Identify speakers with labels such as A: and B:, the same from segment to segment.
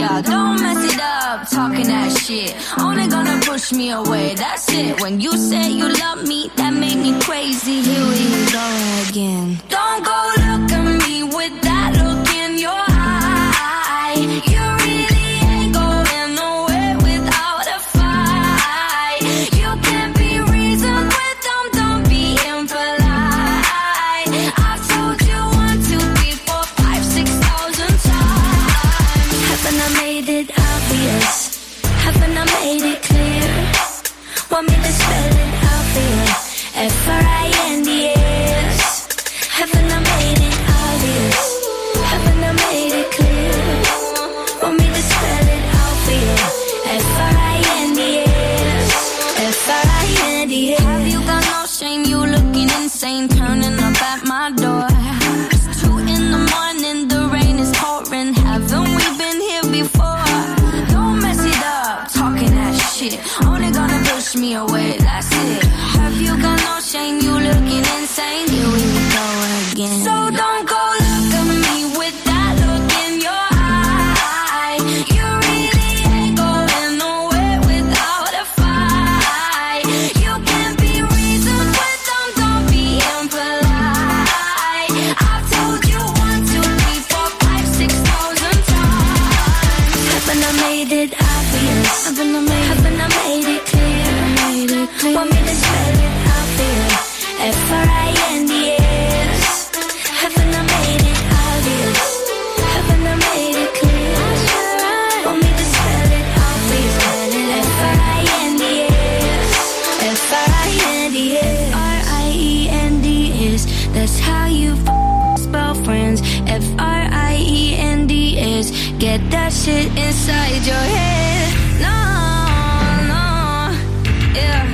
A: Yeah, don't mess it up, talking that shit. Only gonna push me away, that's it. When you say you love me, that made me crazy. Here we go again. Don't go look at me with that look in your eye. You really ain't going nowhere without a fight. You can't be reasoned with them, don't be impolite. I've told you 1, 2, 3, 4, 5, 6,000 times. Haven't I made it obvious? Haven't I made it clear? Want me to spell it out for you? F-R-I-N-D-S. Haven't I made it obvious? Haven't I made it clear? Want me to spell it out for you? F-R-I-N-D-S. F-R-I-N-D-S. Have you got no shame? You looking insane, turning up at my door. It's 2 in the morning, the rain is pouring. Haven't we been here before? Don't mess it up, talking that shit. Only gonna push me away, that's it. Have you got no shame? You looking insane. Here we go again. So don't go look at me with that look in your eye. You really ain't going nowhere without a fight. You can't be reasoned with them, don't be impolite. I've told you 1, 2, 3, 4, 5, 6,000 times. Haven't I made it obvious? Haven't I made it clear? Want me to spell it out for you? F-R-I-N-D-S. Haven't I made it obvious? Haven't I made it clear? Want me to spell it out for you? F-R-I-N-D-S. F-R-I-N-D-S. F-R-I-E-N-D-S. That's how you spell friends. F-R-I-E-N-D-S. Get that shit inside your head. No, no, yeah.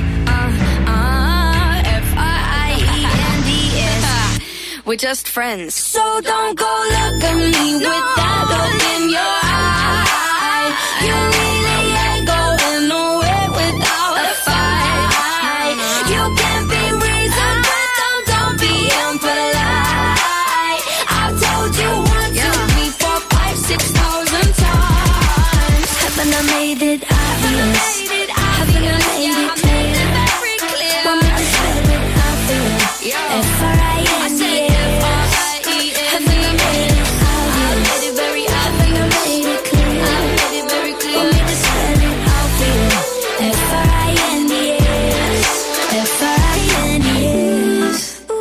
A: F-R-I-E-N-D-S. We're just friends. So don't go look at me with that look in your eye. You really ain't going nowhere without a fight. You can't be reasoned with them, don't be impolite. I've told you 1, 2, 3, 4, 5, 6,000 times. Haven't I made it obvious? Haven't I made it clear? Want me to spell it out for you? F-R-I-N-D-S. Haven't I made it obvious? Haven't I made it clear? Want me to spell it out for you? F-R-I-N-D-S. F-R-I-N-D-S.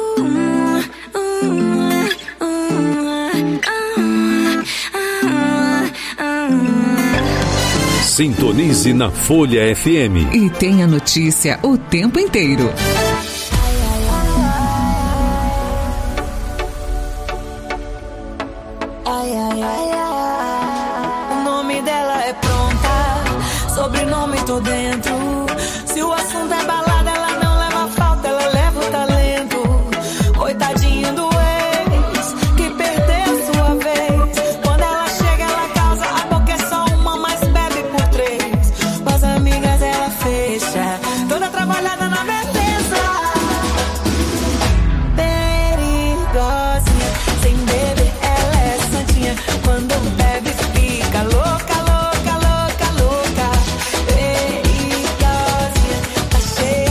B: Sintonize na Folha FM.
C: E tenha notícia o tempo inteiro.
D: O nome dela é Pronta, sobrenome tô dentro. Se o assunto é balada, ela não leva falta, ela leva o talento. Coitadinho do ex, que perdeu sua vez. Quando ela chega, ela causa, a boca é só uma, mas bebe por 3. Com as amigas ela fecha, toda trabalhada na beleza. Perigosinha, sem beber ela é santinha. Quando bebe fica louca, louca, louca, louca. Perigosinha, tá cheia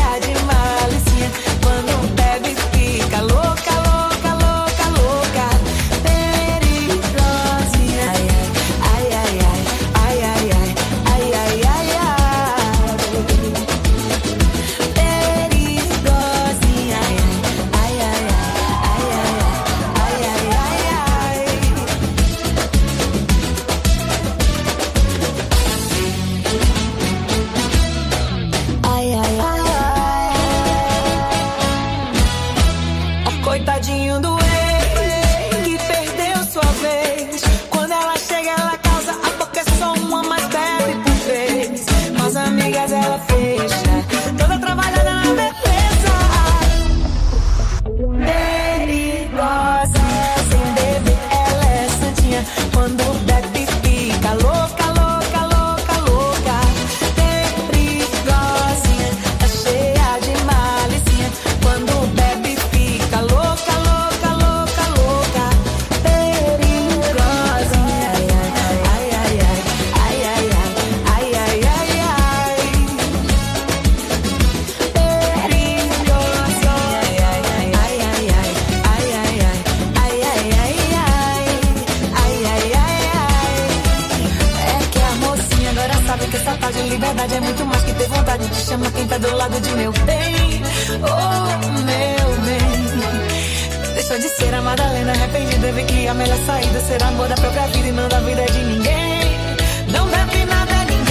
D: que essa tal de liberdade é muito mais que ter vontade. Te chama quem tá do lado de meu bem. Oh, meu bem. Deixou de ser a Madalena arrependida. Vi que a melhor saída será amor da própria vida e não da vida de ninguém. Não deve nada a ninguém.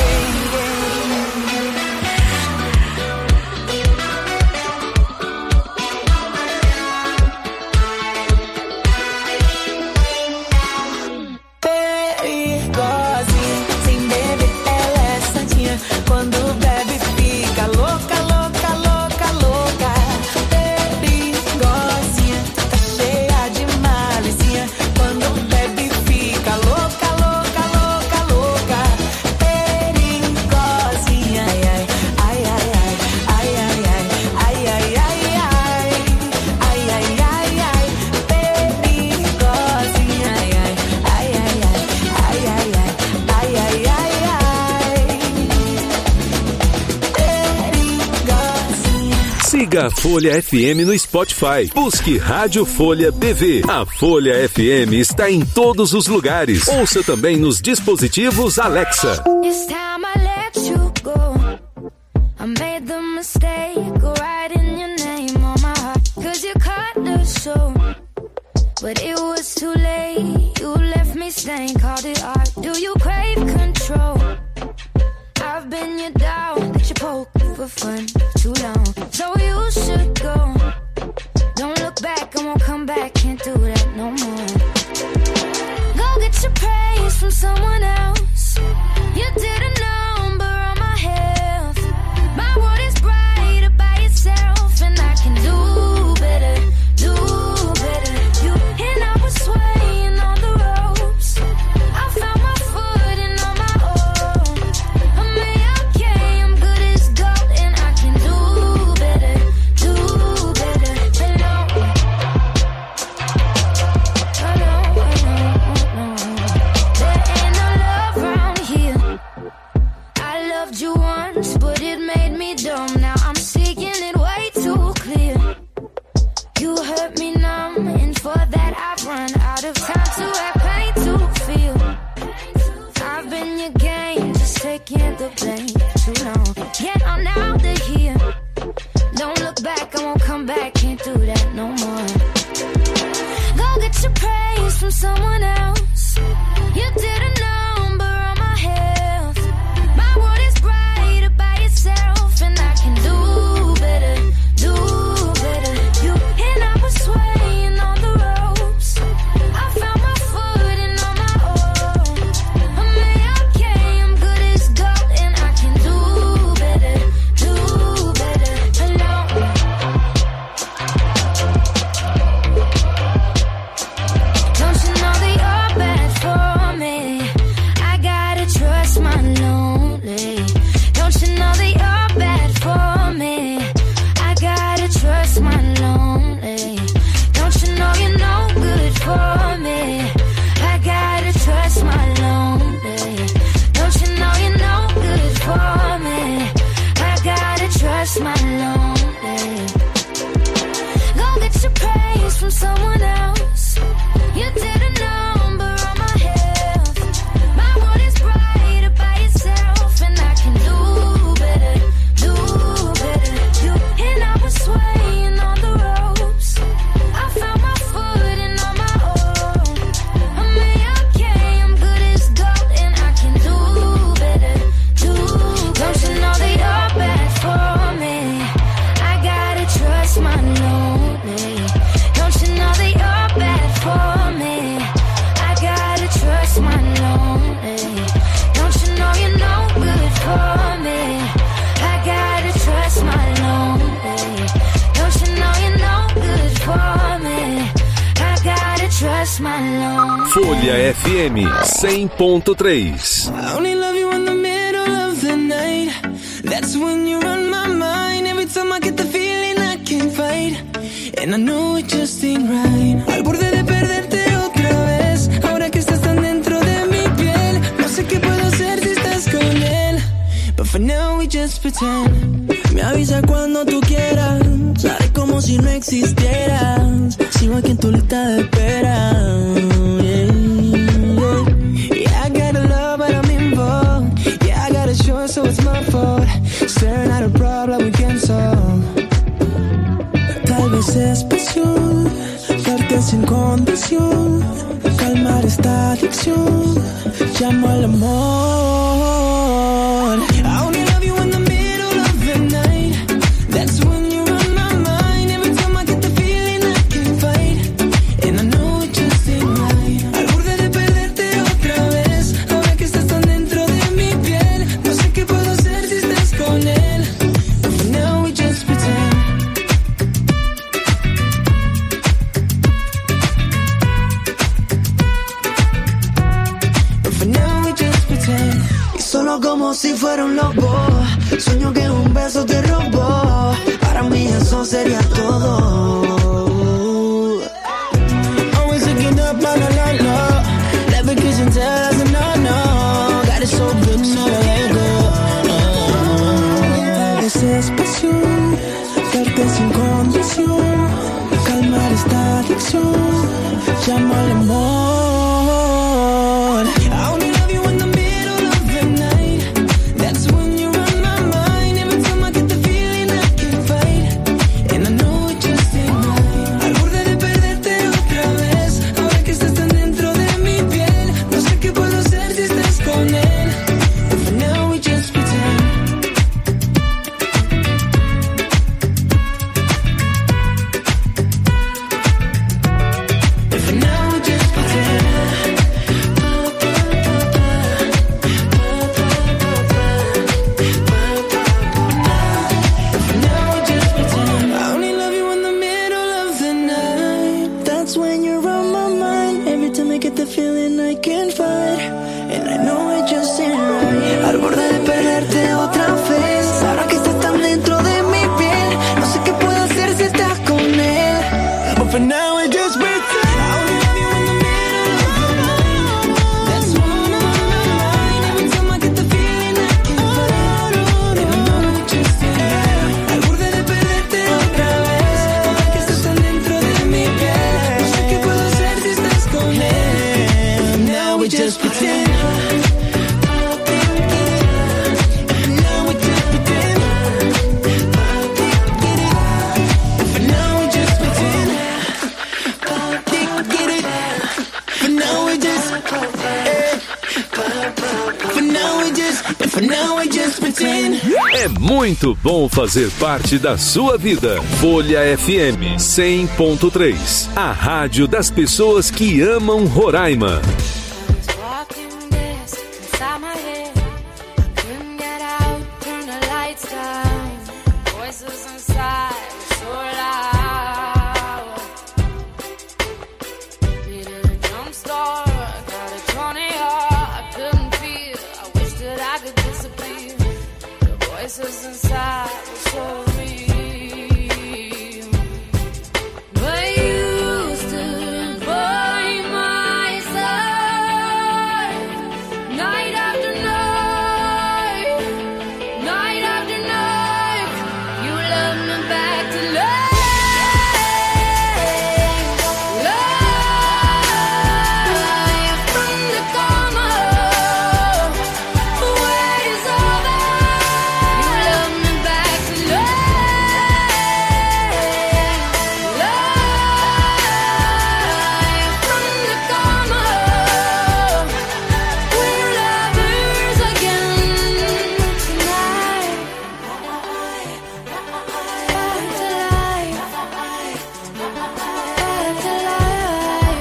D: Quando bebe fica louca, louca, louca, louca. Perigosinha, tá cheia de malicinha. Quando bebe fica louca, louca, louca, louca. Perigosinha, ai, ai, ai, ai, ai, ai, ai, ai, ai, ai, ai, ai, ai, perigosinha, ai, ai, ai, ai, ai, ai, ai, ai, ai, ai.
B: Siga a Folha FM no Spotify. Busque Rádio Folha BV. A Folha FM está em todos os lugares. Ouça também nos dispositivos Alexa.
A: It's time I let you go. I made the mistake of writing your name on my heart. 'Cause you cut the show. But it was too late. You left me stained, called it art. Do you crave control? I've been your dog that you poke for fun too long. So you should go. Don't look back, I won't come back. Can't do that no more. Go get your praise from someone else. You did a number on my health. My world is brighter by itself. And I can do better, do better. You and I was swaying on the ropes. I found my footing on my own. I made okay, I'm good as gold. And I can do better, do better. Hello. There ain't no love around here. I loved you once, but it made me dumb. Now I'm seeking it way too clear. You hurt me numb, and for that I've run out of time to have pain to feel. I've been your game, just taking the blame too long. Get on out of here. Don't look back, I won't come back. Can't do that no more. Go get your praise from someone else. You did a number on my health. My world is brighter by itself. And I can do better, do better. You and I was swaying on the ropes. I found my footing on my own. I made okay, I'm good as gold. And I can do better, do better. Hello. Don't you know that you're bad for me? I gotta trust my lonely. Don't you know that you're bad for me? I gotta trust my lonely. Don't you know you're no good for me? I gotta trust my lonely. Don't you know you're no good for me? I gotta trust my lonely. Go get your praise from someone else. You did a number on my health. My world is brighter by itself. And I can do better, do better. You and I was swaying on the ropes. I found my footing on my own. I made okay, I'm good as gold. And I can do better, do better. Don't you know that you're bad for me? I gotta trust my lonely. Don't you know that you're bad for me? I gotta trust my lonely. Don't you know you're no good for me? I gotta trust my lonely. Don't you know you're no good for me? I gotta trust my lonely.
B: Folha FM 100.3.
E: I only love you in the middle of the night. That's when you're on my mind. Every time I get the feeling I can't fight. And I know it just ain't right. Al borde de perderte otra vez. Ahora que estás tan dentro de mi piel. No sé qué puedo hacer si estás con él. But for now we just pretend. Me avisa cuando tú quieras. Haré como si no existieras. Sigo aquí en tu lista de espera. Yeah, yeah. Yeah, I gotta love but I'm involved. Yeah, I gotta show amor. I only love you in the middle of the night. That's when you're on my mind. Every time I get the feeling I can't fight. And I know it just ain't right. Al borde de perderte otra vez. Ahora que estás tan dentro de mi piel. No sé qué puedo hacer si estás con él. But for now we just pretend. But for now we just pretend. Y solo como si fuera un lobo. Sueño que un beso te robó. Para mí eso sería todo. Always looking up, la la la la. Never kissing, tell us no, no. Got it so good, never let go. A veces pasión, darte sin condición, calmar esta adicción, llámale amor. I only love you in the middle of the night. That's when you're on my mind. Every time I get the feeling I can't fight. And I know it just ain't right. Al borde de perderte otra vez. Ahora que estás tan dentro de mi piel. No sé qué puedo hacer si estás con él. But for now we just pretend. But for now we just pretend. I only love you in the middle of the night. That's when you're on my mind. Every time I get the feeling I can't fight. And I know it just ain't right. Al borde de perderte otra vez. Ahora que estás tan dentro de mi piel. No sé qué puedo hacer si estás con él. But for now I just pretend. I only love you in the middle of the night. That's when you're on my mind. Every time I get the feeling I can't fight. And I know it just ain't right. Al borde de perderte otra vez. Ahora que estás tan dentro de mi piel. No sé qué puedo hacer si estás con él. Now we just pretend. Now we just pretend. For now we just pretend. Get it. For now we just. For now we just pretend.
B: É muito bom fazer parte da sua vida. Folha FM 100.3, a rádio das pessoas que amam Roraima.
A: Walking this inside my head. Couldn't get out, turn the lights down. Voices inside were so loud. Needed a jump start, got a 20 heart. I couldn't feel, I wish that I could disappear. The voices inside were so real. But you stood by my side. Night after night, night after night, you love me back to life, life from the coma. The wait is over. You love me back to life, life from the coma. We're lovers again tonight. Back to life. Back to life.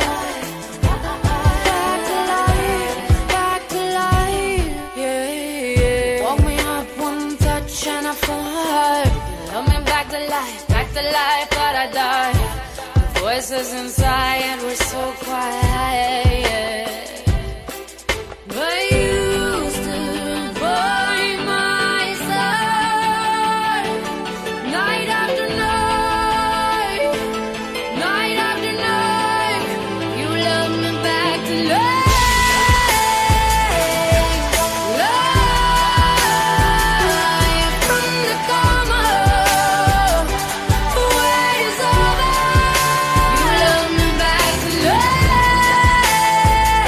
A: Back to life. Yeah, yeah. Woke me up one touch and I fell hard. Love me back to life, but I died. The voices inside were so quiet. But you stood by my side. Night after night, night after night, you love me back to life, life from the coma. The wait is over. You love me back to life.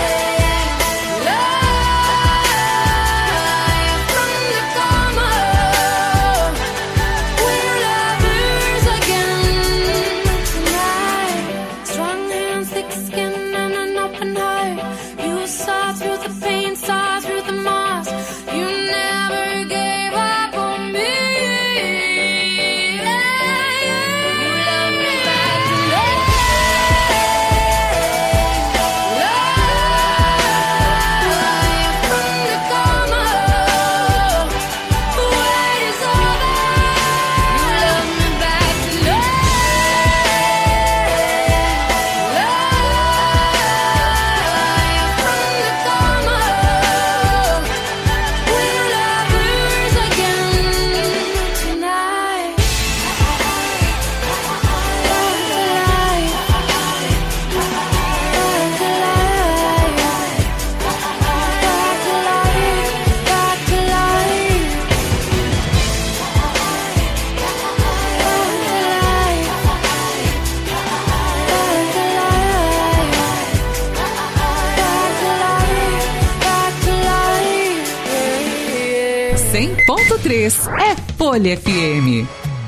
C: 100.3 é Folha FM.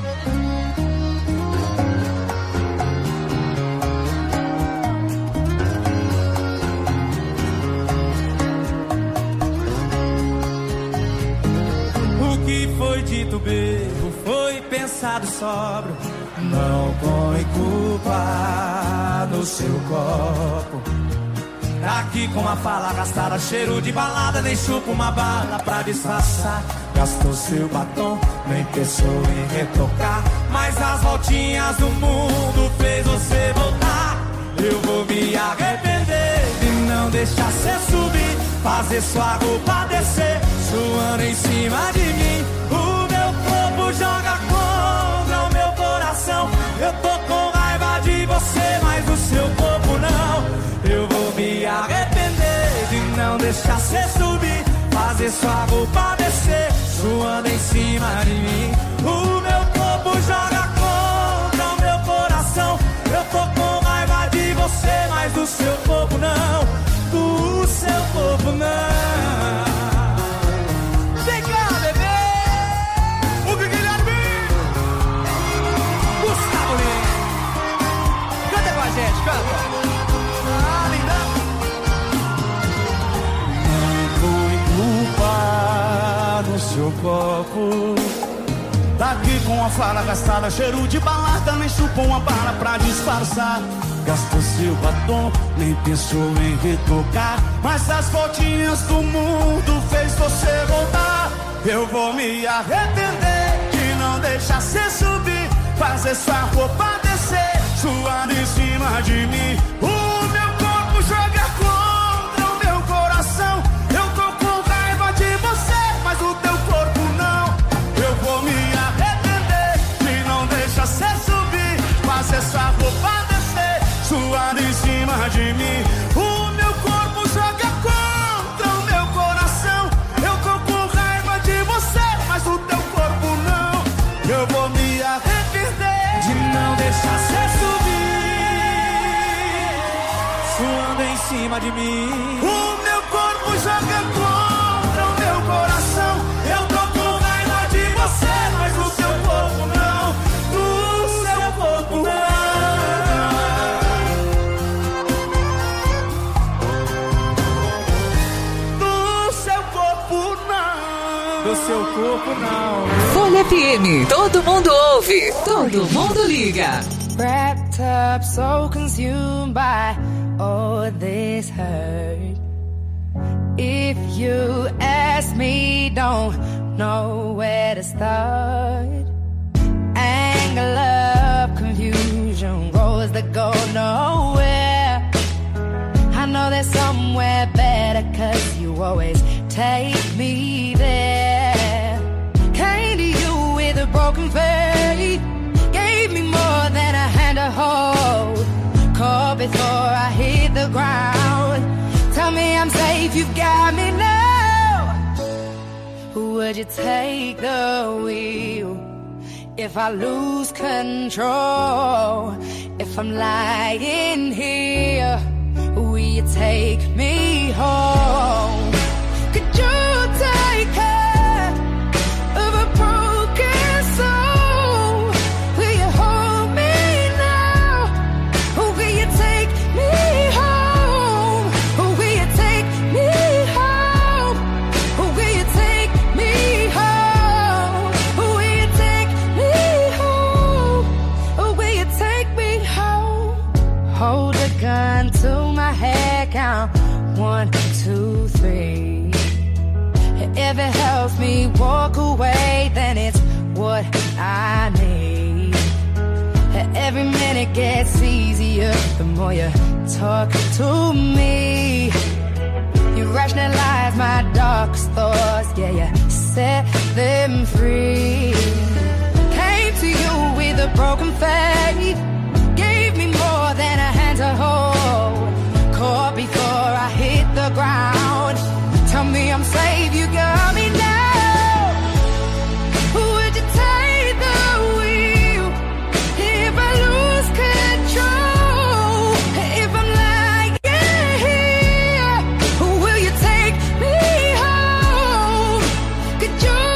F: O que foi dito bebo, foi pensado sóbrio. Não põe culpa no seu copo. Tá aqui com uma fala gastada, cheiro de balada, nem chupa uma bala pra disfarçar. Gastou seu batom, nem pensou em retocar. Mas as voltinhas do mundo fez você voltar. Eu vou me arrepender de não deixar você subir, fazer sua roupa descer, suando em cima de mim. O meu corpo joga contra o meu coração. Eu tô com raiva de você, mas o seu corpo não. Eu vou me arrepender de não deixar você subir, fazer sua roupa descer, suando em cima de mim. O meu corpo joga contra o meu coração. Eu tô com raiva de você, mas do seu corpo não. Do seu corpo não. Vem cá, bebê. O Guilherme. Gustavo Lima. Canta com a gente, canta. No seu copo, tá aqui com a fala gastada, cheiro de balada, nem chupou uma bala pra disfarçar. Gastou seu batom, nem pensou em retocar. Mas as voltinhas do mundo fez você voltar. Eu vou me arrepender de não deixar você subir, fazer sua roupa descer, suando em cima de mim. O meu corpo joga contra o meu coração. Eu tô com raiva de você, mas o teu corpo não. Eu vou me arrepender de não deixar você subir, fazer sua roupa descer, suando em cima de mim. O meu corpo joga contra o meu coração. Eu tô com raiva de você, mas o teu corpo não. Eu vou me arrepender de não deixar você subir, suando em cima de mim. O meu corpo joga contra o meu coração. Eu tô com raiva de você, mas o seu corpo não. Do seu corpo não. Do seu corpo não. Do seu corpo não.
C: Folha FM, todo mundo ouve, todo mundo liga.
D: Wrapped up, so consumed by all this hurt. If you ask me, don't know where to start. Anger, love, confusion, roads that go nowhere. I know there's somewhere better, 'cause you always take me there. Came to you with a broken faith, gave me more than a hand to hold. Call before I hit the ground. Tell me I'm safe, you've got me now. Would you take the wheel if I lose control? If I'm lying here, will you take me home? Could you take care of a broken soul? Will you hold me now? Or will you take me home? Or will you take me home? Or will you take me home? Or will you take me home? Or will you take me home? Hold a gun to my head, count 1, 2, 3. If it helps me walk away, then it's what I need. Every minute gets easier the more you talk to me. You rationalize my darkest thoughts, yeah, you set them free. Came to you with a broken faith, gave me more than a hand to hold. Caught before I hit the ground. Tell me I'm safe, you got me now. Would you take the wheel if I lose control? If I'm lying here, will you take me home? Could you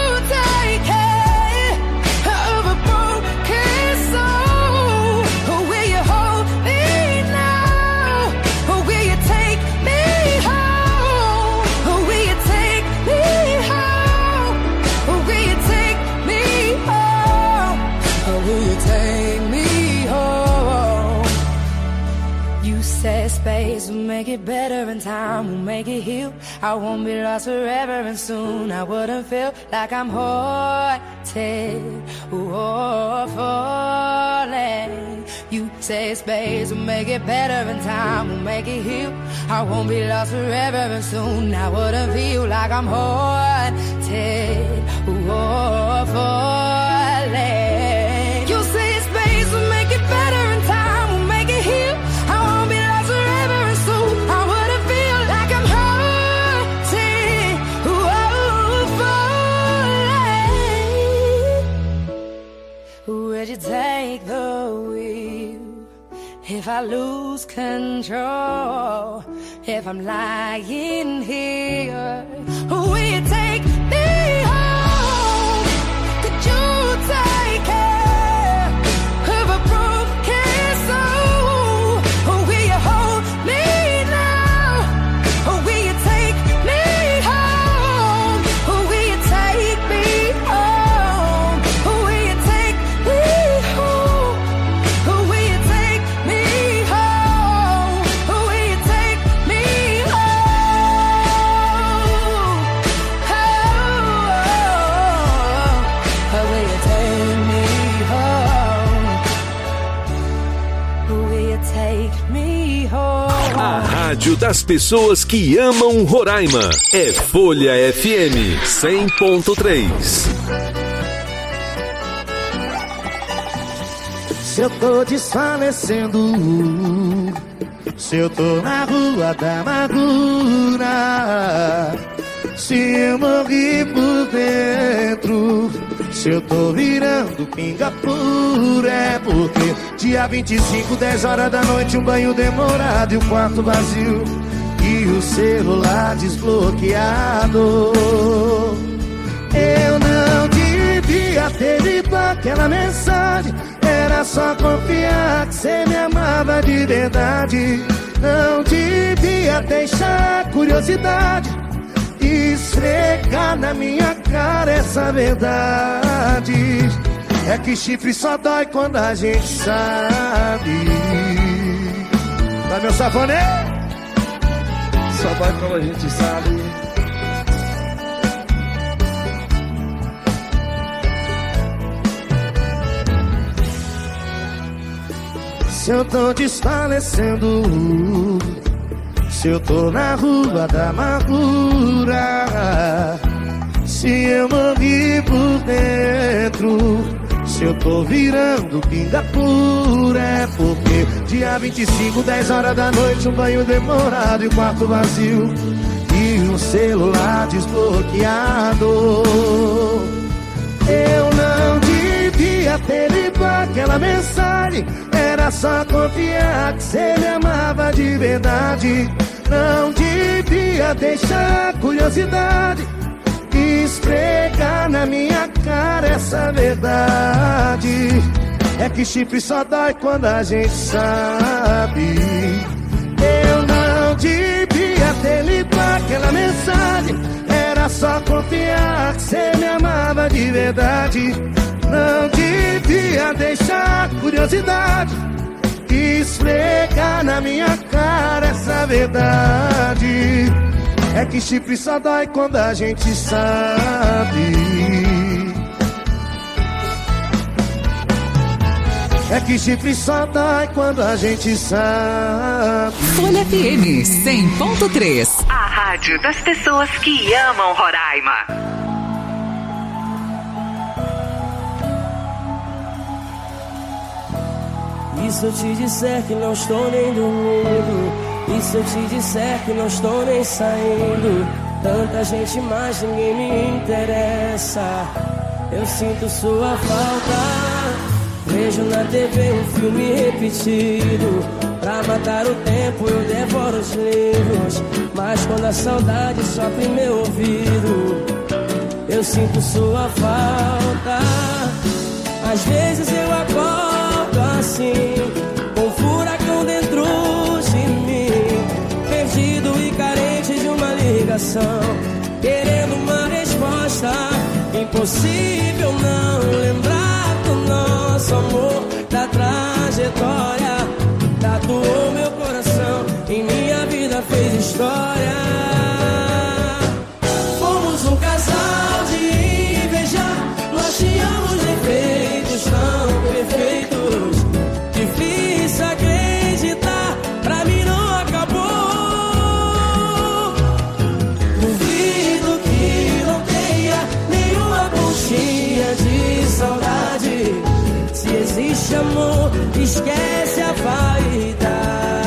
D: space will make it better and time will make it heal. I won't be lost forever and soon I wouldn't feel like I'm haunted or falling. You say space will make it better and time will make it heal. I won't be lost forever and soon I wouldn't feel like I'm haunted or falling. You say space will make it better and time will make it heal. I won't be lost forever and soon I wouldn't feel like I'm haunted or falling. Would you take the wheel if I lose control? If I'm lying here, will you take me home? Could you take care of a broken soul? Or will you hold me now? Or will you take me home? Or will you take me home? Or will you take me home? Or will you take me home? Or will you take me
B: A rádio das pessoas que amam Roraima é Folha FM 100.3.
G: Se eu tô desfalecendo, se eu tô na rua da amargura, se eu morri por dentro, se eu tô virando pinga pura, é porque dia 25, 10 horas da noite, um banho demorado e o quarto vazio e o celular desbloqueado. Eu não devia ter lido aquela mensagem, era só confiar que cê me amava de verdade. Não devia deixar curiosidade esfregar na minha cara essa verdade. É que chifre só dói quando a gente sabe. Vai, meu safoné? Só dói quando a gente sabe. Se eu tô desfalecendo, se eu tô na rua da amargura, se eu morri por dentro, se eu tô virando pinga pura, é porque dia 25, 10 horas da noite, um banho demorado e o quarto vazio e um celular desbloqueado. Eu não devia ter lido aquela mensagem, era só confiar que cê me amava de verdade. Não devia deixar curiosidade esfregar na minha cara essa verdade. É que chifre só dói quando a gente sabe. Eu não devia ter lido aquela mensagem, era só confiar que cê me amava de verdade. Não devia deixar curiosidade esfregar na minha cara essa verdade. É que chifre só dói quando a gente sabe. É que chifre só dói quando a gente sabe.
C: Folha FM 100.3. A rádio das pessoas que amam Roraima.
H: E se eu te disser que não estou nem dormindo? E se eu te disser que não estou nem saindo? Tanta gente, mas ninguém me interessa. Eu sinto sua falta. Vejo na TV um filme repetido. Pra matar o tempo eu devoro os livros, mas quando a saudade sofre meu ouvido, eu sinto sua falta. Às vezes eu acordo assim, com um furacão dentro de mim, perdido e carente de uma ligação, querendo uma resposta. Impossível não lembrar do nosso amor, da trajetória, tatuou meu coração. história. Fomos um casal de invejar, nós tínhamos defeitos tão perfeitos. Difícil acreditar, pra mim não acabou. Duvido que não tenha nenhuma pontinha de saudade. Se existe amor, esquece a vaidade.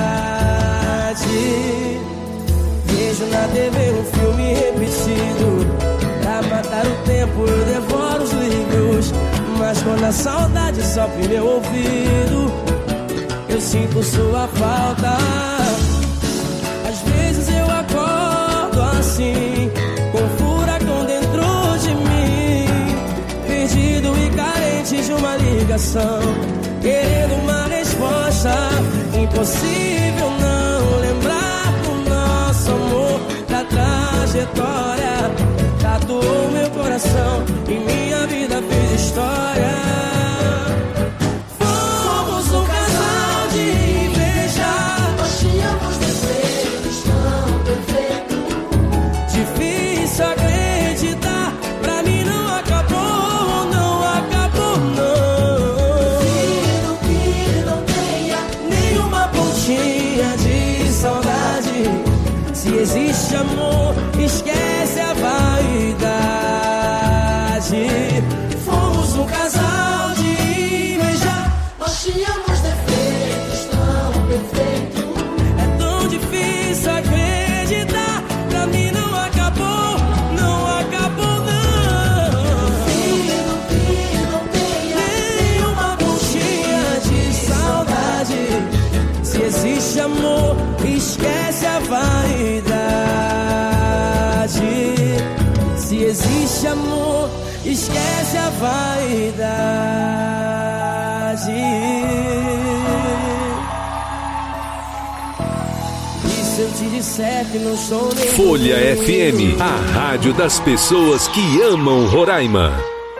H: Vejo na TV um filme repetido, pra matar o tempo eu devoro os livros. Mas quando a saudade sopra meu ouvido, eu sinto sua falta. Às vezes eu acordo assim, com um furacão dentro de mim, perdido e carente de uma ligação, querendo uma resposta. Impossível não lembrar do nosso amor, da trajetória. Tatuou meu coração, em minha vida fez história. Fomos um casal de invejar, nós tínhamos desejos tão perfeitos. Difícil acreditar, pra mim não acabou, não acabou, não. Duvido que não tenha nenhuma pontinha de saudade. Se existe amor, esquece a vaidade. Fomos um casal de invejar, nós tínhamos defeitos tão perfeitos. É tão difícil acreditar, pra mim não acabou, não acabou, não. Duvido que não tenha nenhuma pontinha de saudade. Se existe amor, esquece a vaidade. Se existe amor, esquece a vaidade. E se eu te disser que não sou nem
B: Folha FM, a rádio das pessoas que amam Roraima.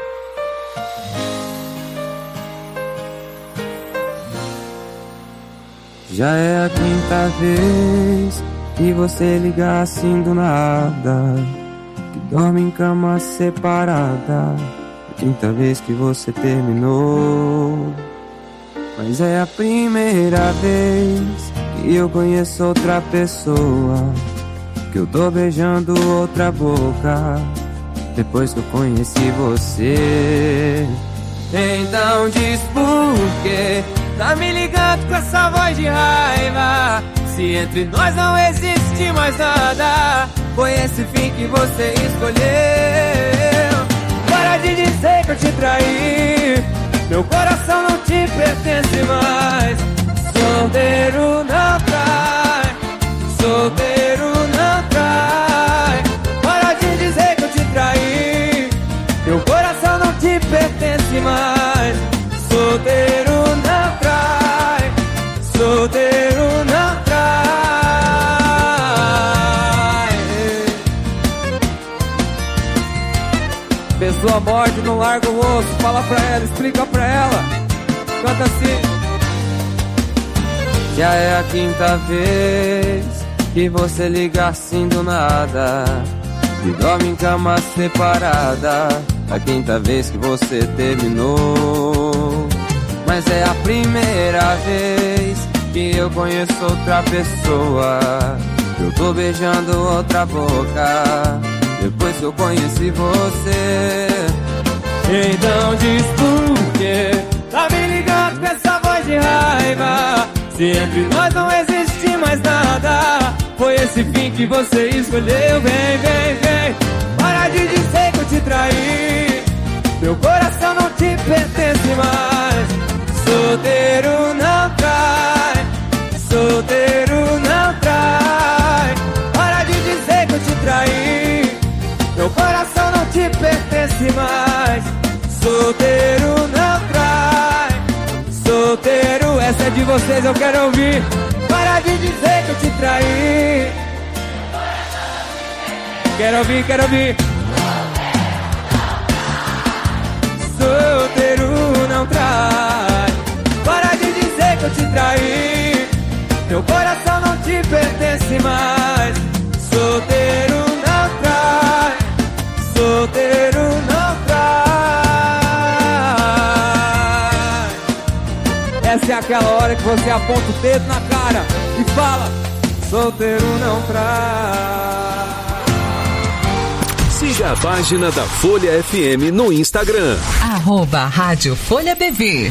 I: Já é a quinta vez que você liga assim do nada, que dorme em cama separada. A quinta vez que você terminou. Mas é a primeira vez que eu conheço outra pessoa, que eu tô beijando outra boca, depois que eu conheci você. Então diz por quê tá me ligando com essa voz de raiva, se entre nós não existe mais nada. Foi esse fim que você escolheu. Para de dizer que eu te traí, meu coração não te pertence mais. Solteiro não trai, solteiro não trai. Para de dizer que eu te traí, meu coração não te pertence mais. Solteiro não trai, solteiro não trai. Pessoa morte, não larga o osso. Fala pra ela, explica pra ela. Canta assim. Já é a quinta vez que você liga assim do nada, e dorme em cama separada. A quinta vez que você terminou. Mas é a primeira vez que eu conheço outra pessoa, eu tô beijando outra boca, depois que eu conheci você. Então diz por quê tá me ligando com essa voz de raiva, se entre nós não existe mais nada. Foi esse fim que você escolheu. Vem, vem, vem, para de dizer que eu te traí, meu coração não te pertence mais. Solteiro não trai, solteiro não trai. Para de dizer que eu te traí, meu coração não te pertence mais. Solteiro não trai, solteiro, essa é de vocês, eu quero ouvir. Para de dizer que eu te traí. Quero ouvir, quero ouvir. Solteiro não trai. Para de dizer que eu te traí, meu coração não te pertence mais. aquela hora que você aponta o dedo na cara e fala: solteiro não traz.
B: Siga a página da Folha FM no Instagram.
C: @Rádio Folha BV.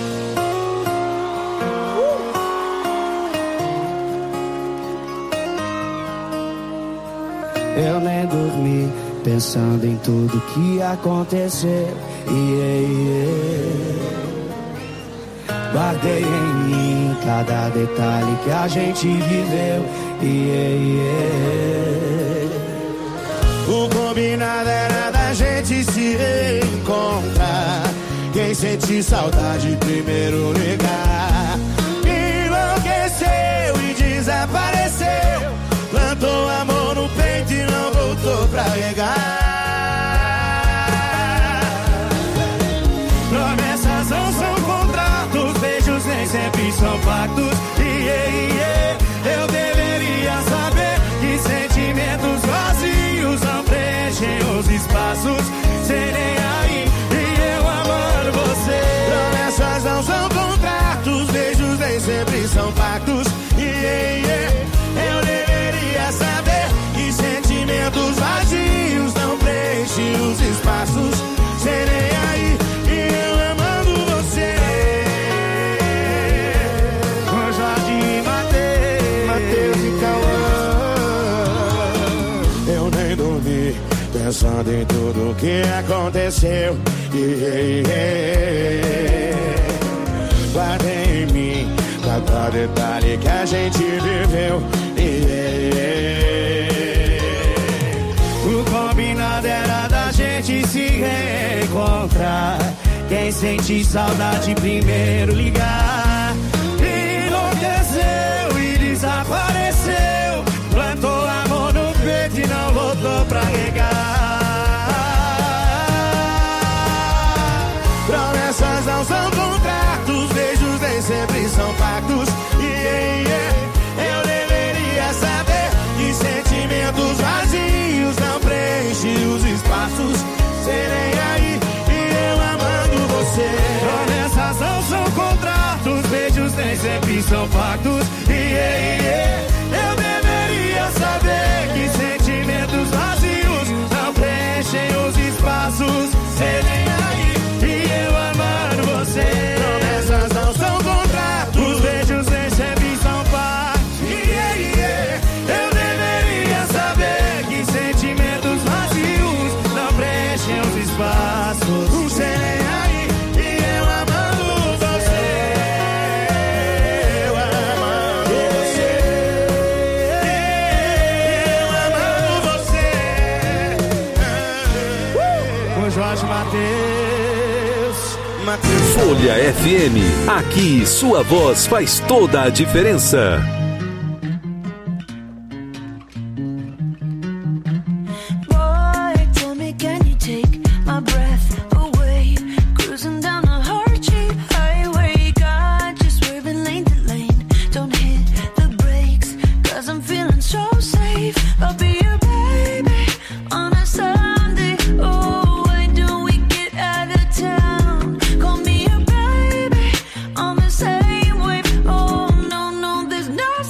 J: Eu nem dormi, pensando em tudo que aconteceu. Guardei em mim cada detalhe que a gente viveu. O combinado era da gente se reencontrar. Quem sentir saudade primeiro ligar. Enlouqueceu e desapareceu. Plantou amor no peito e não voltou pra regar. Promessas não são contratos, beijos nem sempre são pactos. Eu deveria saber que sentimentos vazios não preenchem os espaços. Serei aí e eu amando você. Promessas não são contratos, beijos nem sempre são pactos. Eu deveria saber que sentimentos vazios não preenchem os espaços. Serei aí e eu amando você. Com Jorge e Mateus e Cauã. Eu nem dormi, pensando em tudo que aconteceu. Guardei em mim cada detalhe que a gente viveu. O combinado era da gente se reencontrar. Quem sentir saudade primeiro ligar. Enlouqueceu e desapareceu. Plantou amor no peito e não voltou pra regar. Promessas não são contratos, beijos nem sempre são pactos. Eu deveria saber que sentimentos vazios não preenchem os espaços. Serei aí e eu amando você. Promessas não são contratos, beijos nem sempre são pactos. Eu deveria saber que sentimentos vazios não preenchem os espaços. Serei aí e eu amando você. Promessas não são contratos, beijos nem sempre são pactos. Eu deveria saber que sentimentos vazios não preenchem os espaços. Serei aí e eu amando você. Eu amando você. Eu amando você. Com Jorge Mateus.
B: Folha FM, aqui sua voz faz toda a diferença.
A: Boy, tell me, can you take my breath away? Cruising down the hard-shaped highway, got you swerving lane to lane. Don't hit the brakes, 'cause I'm feeling so safe. I'll be your baby on a Sunday. Oh, why don't we get out of town? Call me your baby on the same wave. Oh, no, no, there's no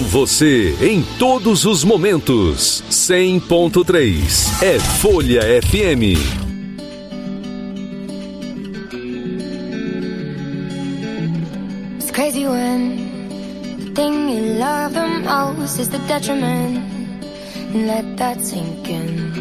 B: você em todos os momentos. 100.3 é Folha FM.
A: It's crazy when the thing you love the most is the detriment. Let that sink in.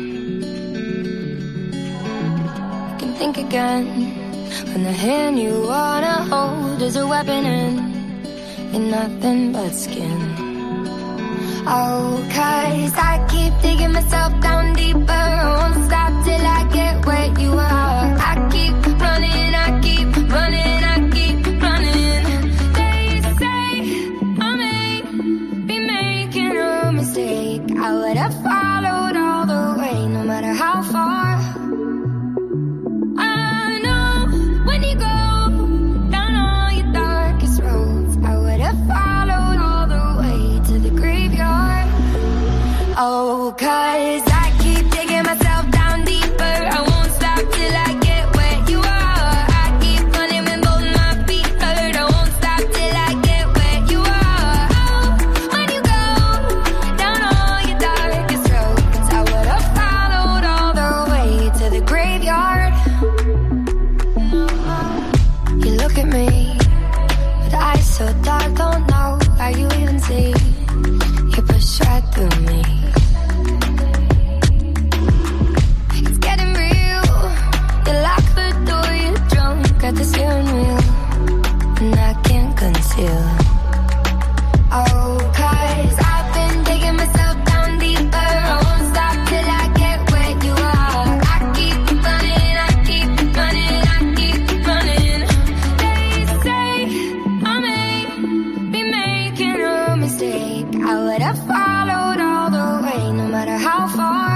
A: You can think again when the hand you wanna hold is a weapon and nothing but skin. Oh, 'cause I keep digging myself down deeper. I won't stop till I get where you are. I keep running, I keep running, I keep running. They say I may be making a mistake. I would have followed all the way, no matter how far. I know when you go down all your darkest roads, I would have followed all the way to the graveyard. Oh, 'cause I keep digging myself down deeper. I won't stop till I get where you are. I keep running when both my feet hurt. I won't stop till I get where you are. Oh, when you go down all your darkest roads, I would have followed all the way to the graveyard. You look at me with eyes so dark, don't know how you even see. You push right through me. It's getting real. You lock the door, you're drunk at the steering wheel, and I can't conceal. Oh, 'cause I've been digging myself down deeper. I won't stop till I get where you are. I keep running, I keep running, I keep running. They say I may be making a mistake. I would have followed all the way, no matter how far.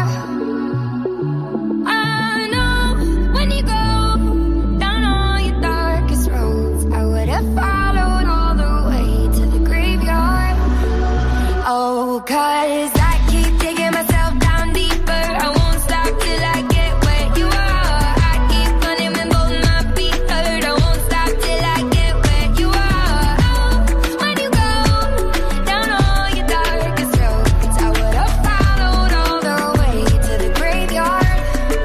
A: I know when you go down all your darkest roads, I would have followed all the way to the graveyard. Oh, 'cause I keep digging myself down deeper. I won't stop till I get where you are. I keep running when both my feet hurt. I won't stop till I get where you are. Oh, when you go down all your darkest roads, I would have followed all the way to the graveyard.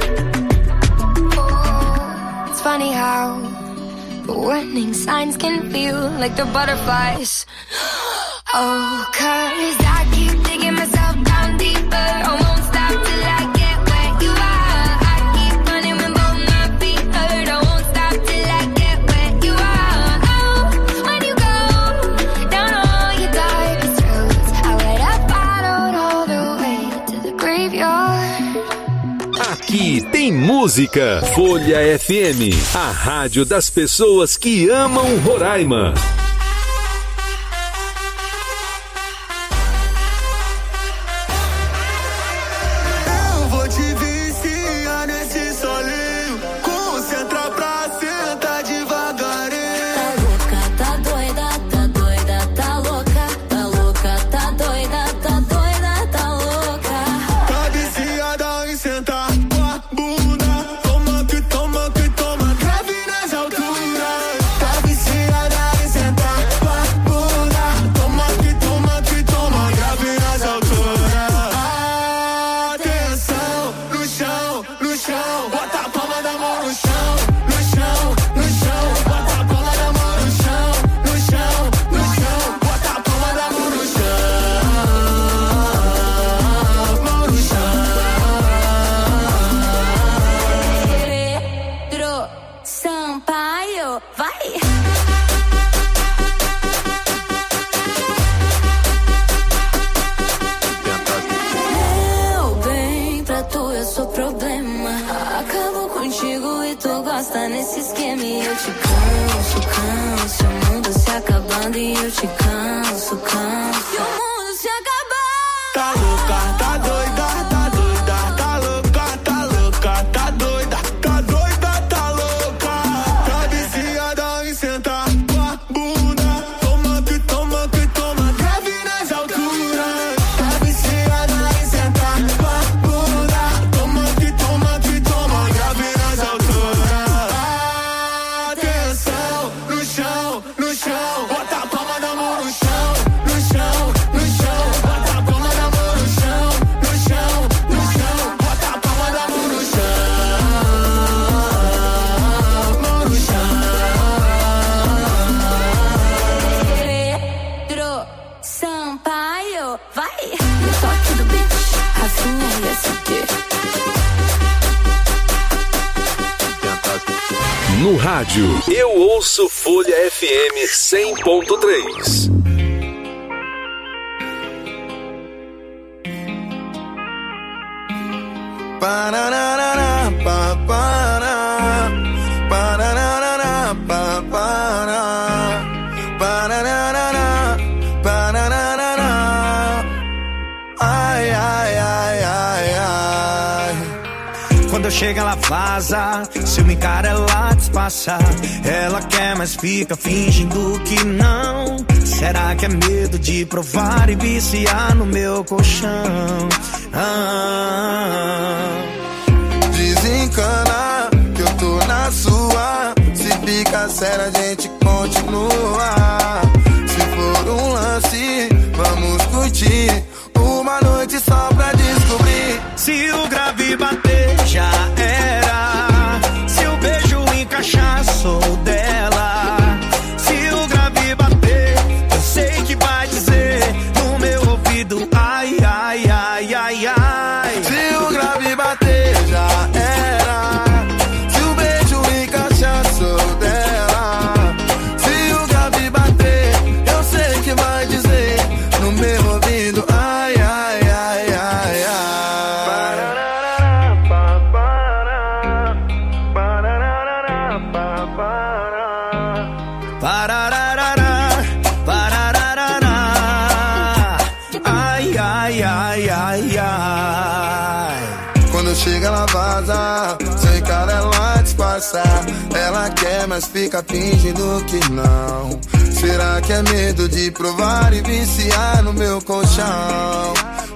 A: Oh, it's funny how the warning signs can feel like the butterflies. Oh, 'cause I keep digging myself down deeper. I won't stop till I get where you are. I keep running when both my feet hurt. I won't stop till I get where you are. Oh, when you go down all your darkest roads, I would have followed all the way to the graveyard.
B: Aqui tem música. Folha FM, a rádio das pessoas que amam Roraima.
J: Eu vou te viciar nesse solinho. Concentra pra sentar devagarinho.
A: Tá louca, tá doida, tá doida, tá louca. Tá louca, tá doida, tá doida, tá louca.
J: Tá viciada em sentar com a bunda. Toma que toma que toma, grave nas alturas. Tá viciada em sentar com a bunda. Toma que toma que toma, grave nas alturas. Atenção, no chão, no chão. Bota a palma da mão no chão, no chão, no chão. Bota a palma da mão no chão, no chão, no chão. Bota a palma da mão no chão, mão no chão.
A: Pedro Sampaio, vai! Meu bem, pra tu eu sou problema. Acabo contigo e tu gosta nesse esquema. E eu te canso, canso. O mundo se acabando e eu te canso, canso. E o mundo se acabando.
J: Tá louca, tá doida, tá doida, tá louca, tá louca, tá doida, tá doida, tá louca. Tá viciada em sentar com a bunda. Toma que toma que toma, grave nas alturas. Tá viciada em sentar com a bunda. Toma que toma que toma, grave nas alturas. Atenção, no chão, no chão. Bota a palma da mão
B: rádio. Eu ouço Folha FM 100.3.
J: Pararara, pa, para, pararara, pa, para, pararara, pararara. Ai, ai, ai, ai, ai. Quando eu chego ela vaza, se eu me encara ela despassa. Ela quer, mas fica fingindo que não. Será que é medo de provar e viciar no meu colchão? Desencana que eu tô na sua. Se fica sério a gente continua. Se for um lance, vamos curtir uma noite só pra descobrir. Se o grave bater, já era. Se o beijo encaixar, sou dela. Se o grave bater, eu sei que vai dizer no meu ouvido, ai, ai, ai, ai, ai. Se o grave bater, já era. Se o beijo encaixar, sou dela. Se o grave bater, eu sei que vai dizer no meu ouvido, ai, ai, ai, ai, ai. Quando chega ela vaza, sem cara ela disfarça. Ela quer, mas fica fingindo que não. Será que é medo de provar e viciar no meu colchão?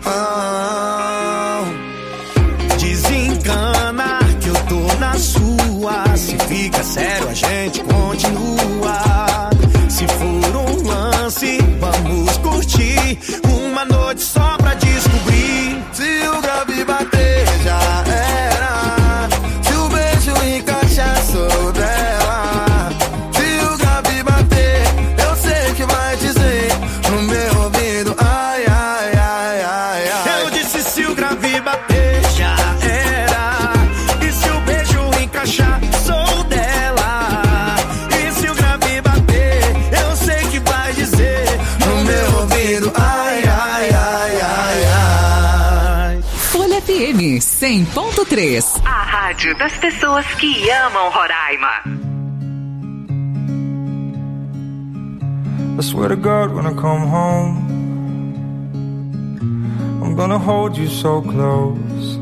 J: Desencana que eu tô na sua. Se fica sério a gente continua. Se for um lance, vamos curtir uma noite só pra descobrir. Se o grave bater, já era. Se o beijo encaixar, sou dela. Se o grave bater, eu sei que vai dizer no meu ouvido, ai, ai, ai, ai, ai. Eu disse se o grave bater, já era. E se o beijo encaixar, sou dela. E se o grave bater, eu sei que vai dizer no meu ouvido, ai, ai, ai, ai, ai.
C: Folha FM 100.3.
K: A rádio das pessoas que amam Roraima.
L: I swear to God when I come home, I'm gonna hold you so close.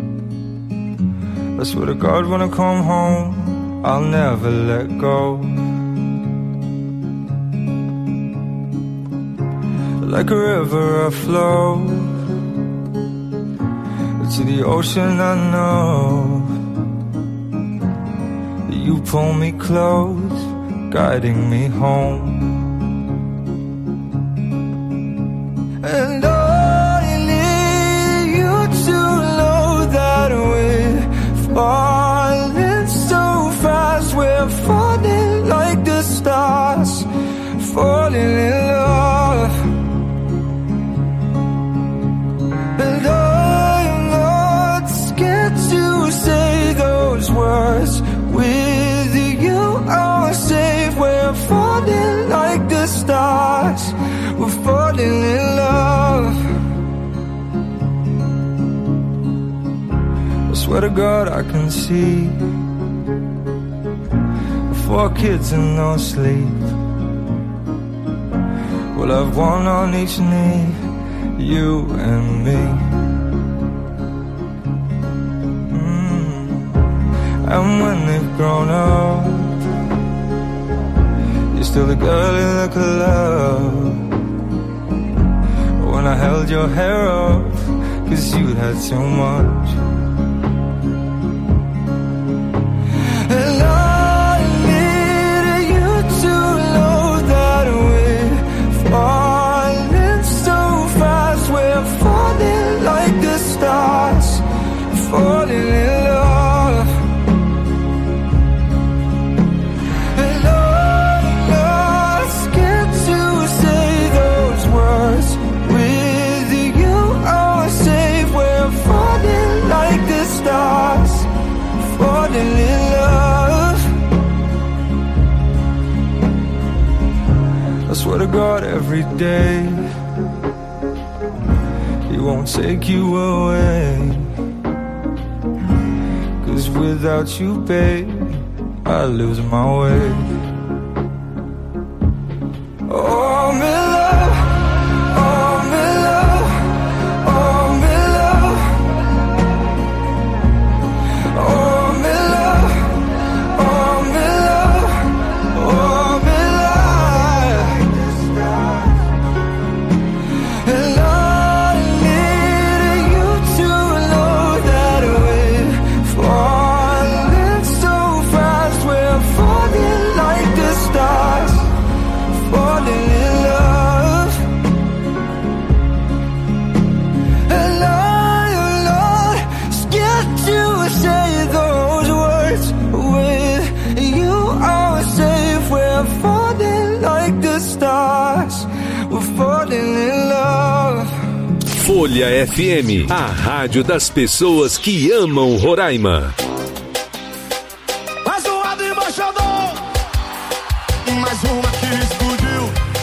L: I swear to God when I come home, I'll never let go. Like a river I flow to the ocean I know. You pull me close, guiding me home. And I need you to know that we're falling so fast. We're falling like the stars, falling in love. And I'm not scared to say those words. With you I'm safe. We're falling like the stars. We're falling in love. I swear to God I can see 4 kids and no sleep. We'll have one on each knee, you and me. And when they've grown up, you're still the girl in the club. When I held your hair up, 'cause you'd had too much. And I need you to know that we're falling so fast. We're falling like the stars, falling in love. And I'm not scared to say those words. With you I'm safe. We're falling like swear to God every day He won't take you away. 'Cause without you, babe, I lose my way. Oh, my love, oh, my love, oh, my love, oh, my love, oh, my love, oh, my love. And I need you to know that we're falling so fast. We're falling like the stars, falling in love. And I'm not scared to say those words. With you I'm safe. We're falling like the stars, we're falling in love.
B: Folha FM, a rádio das pessoas que amam Roraima.
J: Mais um lado embaixador, mais uma que explodiu.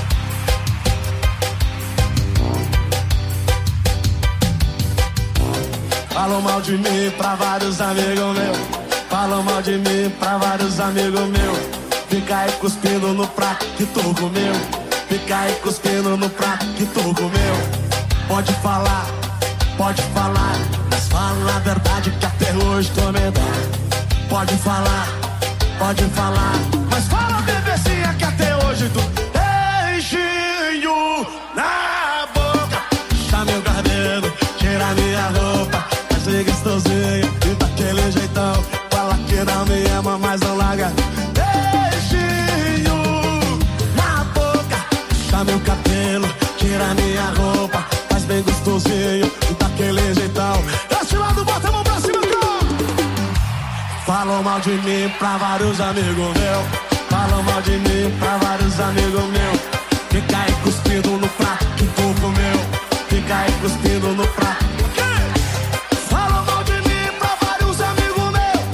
J: Falam mal de mim pra vários amigos meus. Falam mal de mim pra vários amigos meus. Fica aí cuspindo no prato que tu comeu. Fica aí cuspindo no prato que tu comeu. Pode falar, mas fala a verdade que até hoje tô medado. Pode falar, mas fala bebezinha que até hoje tu beijinho na boca. Puxa meu cabelo, tira minha roupa, faz ser gostosinho e daquele jeitão. Fala que não me ama, mas não larga. Beijinho na boca, puxa meu cabelo, tira minha roupa, faz bem gostosinho e daquele jeitão. Esse lado, bota a mão pra cima, cara. Falam mal de mim pra vários amigos meus. Falam mal de mim pra vários amigos meus. Fica aí cuspindo no prato que tu comeu. Fica aí cuspindo no prato. Falam mal de mim pra vários amigos meus.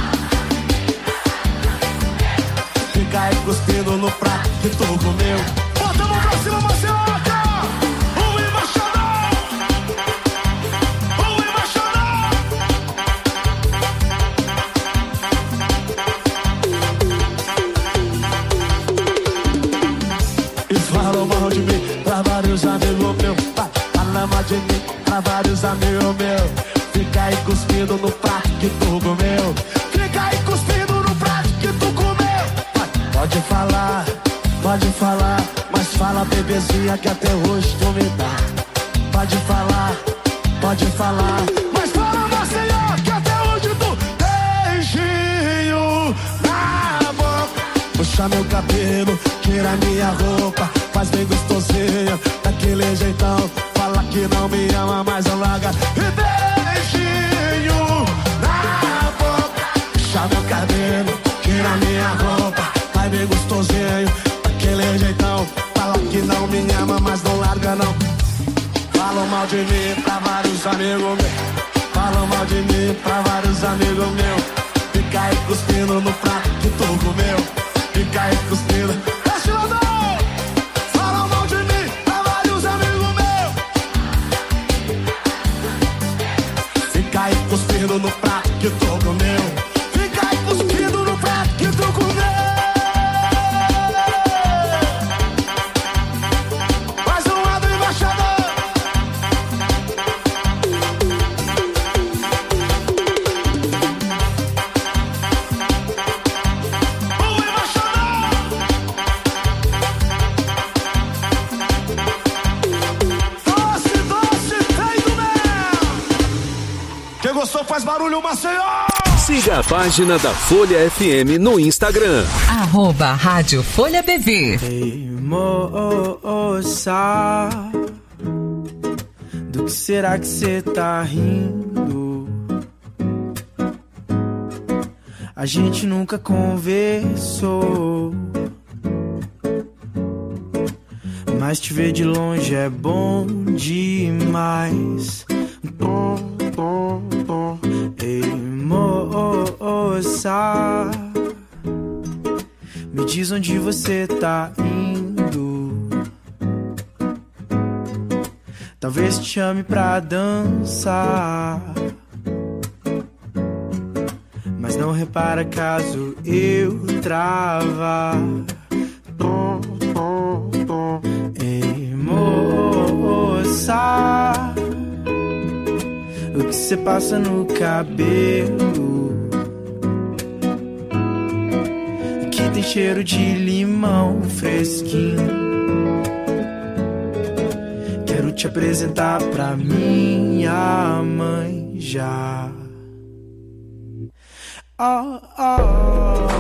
J: Fica aí cuspindo no prato que tu comeu. Bota a mão pra cima, Marcelo. Falam mal de mim pra vários amigos meus. Fala mal de mim pra vários amigos meus. Fica aí cuspindo no prato que tu comeu. Fica aí cuspindo no prato que tu comeu. Pode falar, mas fala bebezinha que até hoje tu me dá. Pode falar, mas fala Maceió que até hoje tu beijinho na boca. Puxa meu cabelo, tira minha roupa, faz bem gostosinha, daquele jeitão. Fala que não me ama, mas não larga. E beijinho na boca. Puxa meu cabelo, tira minha roupa, faz bem gostosinho, daquele jeitão. Fala que não me ama, mas não larga não. Falam mal de mim pra vários amigos meus. Falam mal de mim pra vários amigos meus. Fica aí cuspindo no prato que tu comeu. Fica aí cuspindo. Esse lado! Falam mal de mim pra vários amigos meus. Fica aí cuspindo no prato que tu comeu. Fica aí cuspindo no prato que tu comeu. Mais um lado embaixador. Quem gostou faz barulho, Maceió!
B: Siga a página da Folha FM no Instagram.
C: @Rádio Folha BV.
M: Ei, moça, do que será que cê tá rindo? A gente nunca conversou, mas te ver de longe é bom demais. Ei, moça, me diz onde você tá indo. Talvez te chame pra dançar, mas não repara caso eu travar. Ei, moça, o que cê passa no cabelo que tem cheiro de limão fresquinho? Quero te apresentar pra minha mãe já. Oh, oh.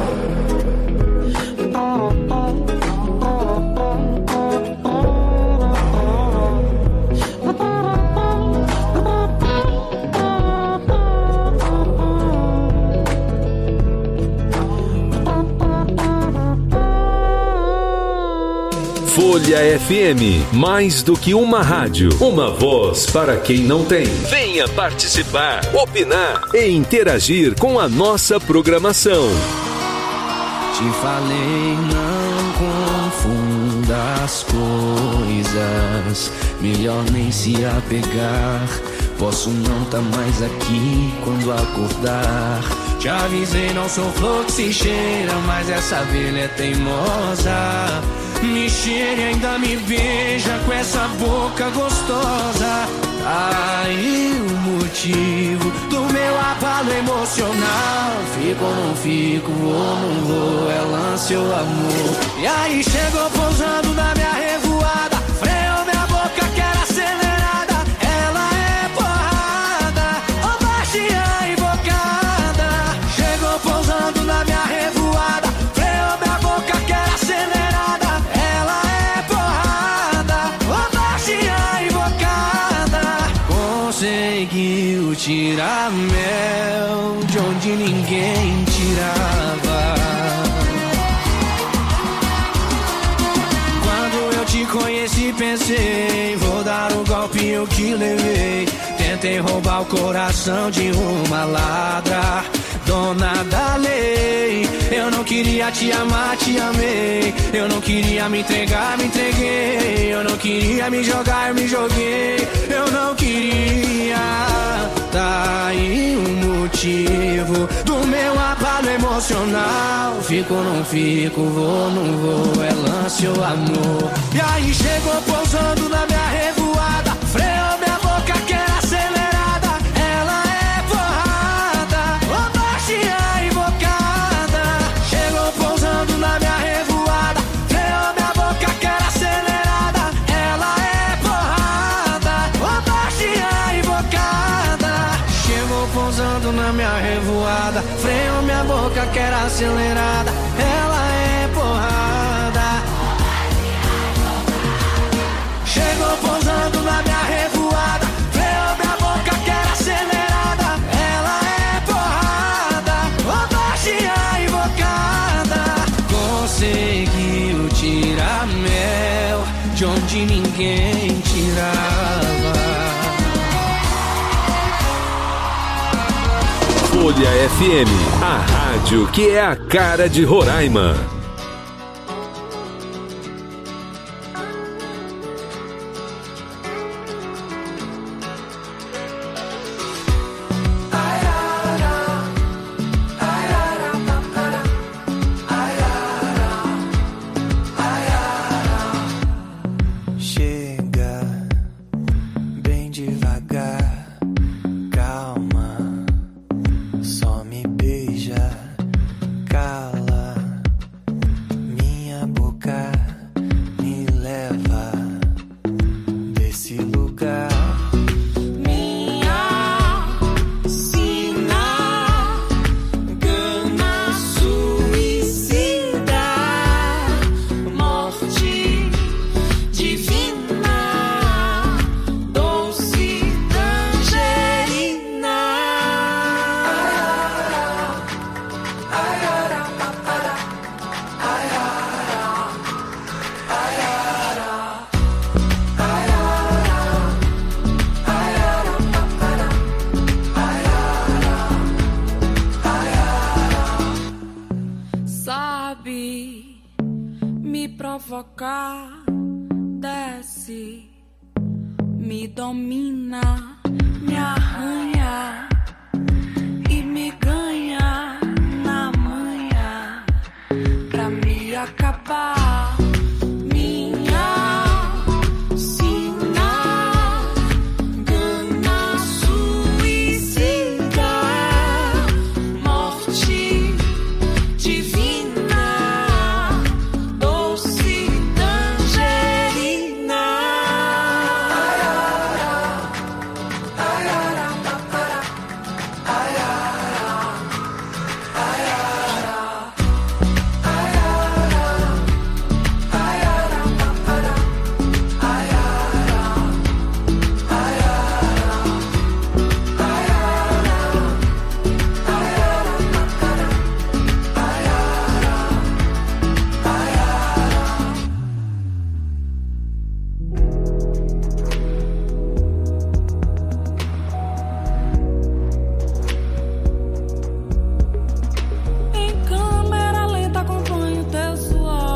B: Folha FM, mais do que uma rádio, uma voz para quem não tem. Venha participar, opinar e interagir com a nossa programação.
H: Te falei, não confunda as coisas, melhor nem se apegar. Posso não tá mais aqui quando acordar. Te avisei, não sou flor que se cheira, mas essa abelha é teimosa. Me cheira e ainda me beija com essa boca gostosa. Aí o motivo do meu abalo emocional. Fico ou não fico, vou ou não vou, é lance ou amor. E aí chegou pousando na minha revoada, freou minha boca que era acelerada. Ela é porrada, ou baixinha invocada. Chegou pousando na minha revoada, freou minha boca que era acelerada. Conseguiu tirar mel de onde ninguém tirava. Quando eu te conheci pensei, vou dar o golpe eu que levei. Tentei roubar o coração de uma ladra, dona da lei. Eu não queria te amar, te amei. Eu não queria me entregar, me entreguei. Eu não queria me jogar, me joguei. Eu não queria. Tá aí o motivo do meu abalo emocional. Fico ou não fico, vou ou não vou, é lance ou amor. E aí chegou pousando na minha revoada, freou minha boca que era acelerada. Ela é porrada, ou baixinha invocada. Chegou pousando na minha revoada, freou minha boca que era acelerada. Ela é porrada, ou baixinha invocada. Chegou pousando na minha revoada, freou minha boca que era acelerada. Ela é porrada. Chegou pousando na minha revoada, freou minha boca que era acelerada. Ela é porrada, ou baixinha invocada. Conseguiu tirar mel de onde ninguém tirava.
B: Folha FM, a rádio que é a cara de Roraima.
N: provocar, desce
D: me domina, me arranha e me ganha na manhã pra me acabar.